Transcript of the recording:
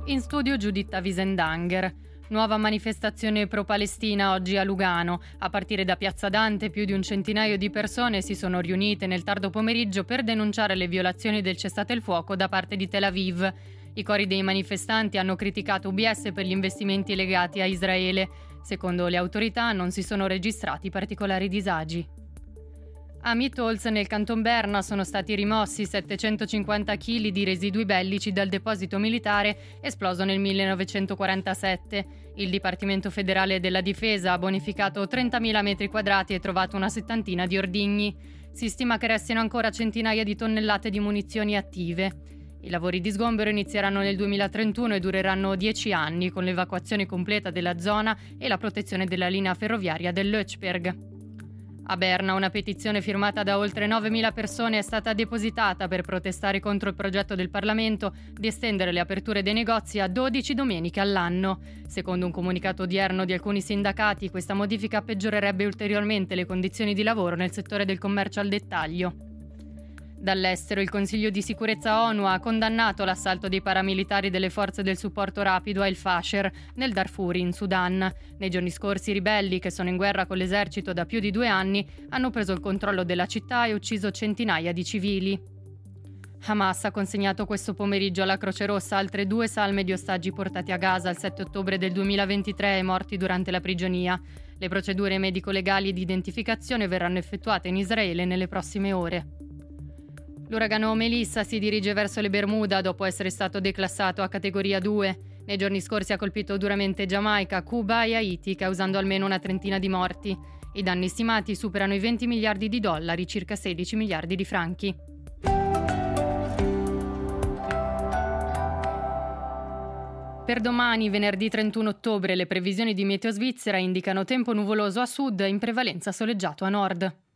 In studio Giuditta Wiesendanger. Nuova manifestazione pro-Palestina oggi a Lugano. A partire da Piazza Dante più di un centinaio di persone si sono riunite nel tardo pomeriggio per denunciare le violazioni del cessate il fuoco da parte di Tel Aviv. I cori dei manifestanti hanno criticato UBS per gli investimenti legati a Israele. Secondo le autorità non si sono registrati particolari disagi. A Mitholz, nel Canton Berna, sono stati rimossi 750 kg di residui bellici dal deposito militare esploso nel 1947. Il Dipartimento federale della difesa ha bonificato 30.000 metri quadrati e trovato una settantina di ordigni. Si stima che restino ancora centinaia di tonnellate di munizioni attive. I lavori di sgombero inizieranno nel 2031 e dureranno 10 anni, con l'evacuazione completa della zona e la protezione della linea ferroviaria dell'Ötsberg. A Berna una petizione firmata da oltre 9.000 persone è stata depositata per protestare contro il progetto del Parlamento di estendere le aperture dei negozi a 12 domeniche all'anno. Secondo un comunicato odierno di alcuni sindacati, questa modifica peggiorerebbe ulteriormente le condizioni di lavoro nel settore del commercio al dettaglio. Dall'estero, il Consiglio di sicurezza ONU ha condannato l'assalto dei paramilitari delle forze del supporto rapido a El Fasher, nel Darfur, in Sudan. Nei giorni scorsi i ribelli, che sono in guerra con l'esercito da più di 2 anni, hanno preso il controllo della città e ucciso centinaia di civili. Hamas ha consegnato questo pomeriggio alla Croce Rossa altre 2 salme di ostaggi portati a Gaza il 7 ottobre del 2023 e morti durante la prigionia. Le procedure medico-legali e di identificazione verranno effettuate in Israele nelle prossime ore. L'uragano Melissa si dirige verso le Bermuda dopo essere stato declassato a categoria 2. Nei giorni scorsi ha colpito duramente Giamaica, Cuba e Haiti, causando almeno una trentina di morti. I danni stimati superano i 20 miliardi di dollari, circa 16 miliardi di franchi. Per domani, venerdì 31 ottobre, le previsioni di Meteo Svizzera indicano tempo nuvoloso a sud e in prevalenza soleggiato a nord.